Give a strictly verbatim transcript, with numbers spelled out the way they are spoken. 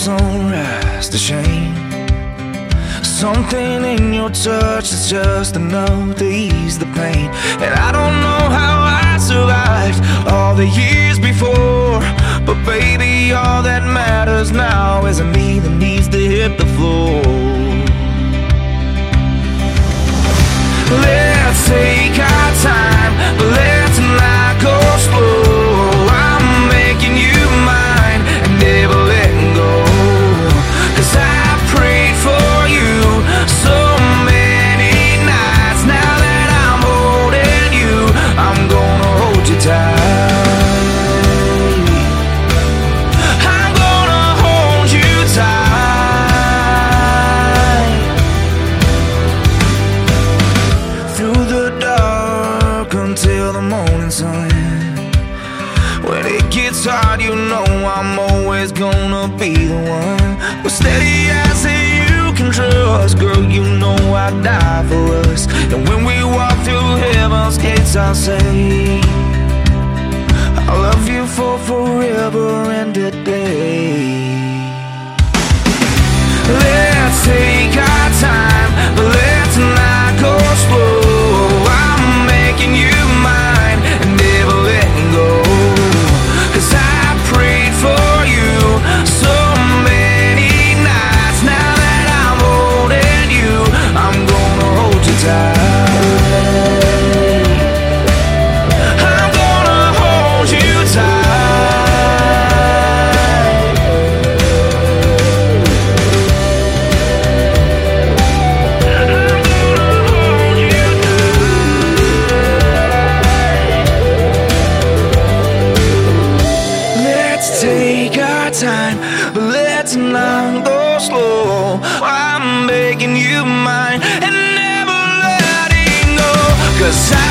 sunrise to shame. Something in your touch is just enough to ease the pain. And I don't know how I survived all the years before, but baby, all that matters now is a me that needs to hit the floor. Let's take our time, but let's not go slow. I'm making you mine and never letting go, 'cause I prayed for you so many nights. Now that I'm holding you, I'm gonna hold you tight. I'm gonna hold you tight through the dark until the morning sun. When it gets hard, you know I'm always gonna be the one. But steady as you can trust, girl, you know I'd die for us. And when we walk through heaven's gates, I'll say I love you for forever and a day. Let's take our time, but let's not go slow. I'm making you mine and never letting go, 'cause I prayed for you so many nights. Now that I'm holding you, I'm gonna hold you tight. I'm gonna hold you tight. I'm gonna hold you tight. Let's take our time, but let's not go slow. I'm making you mine and never letting go, 'cause I